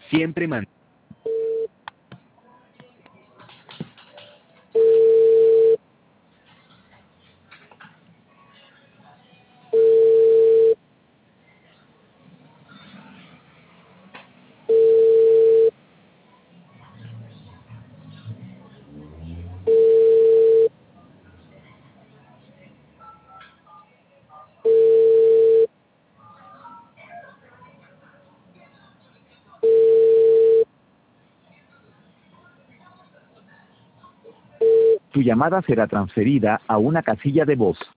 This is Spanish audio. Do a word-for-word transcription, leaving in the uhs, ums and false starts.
Siempre man. Tu llamada será transferida a una casilla de voz.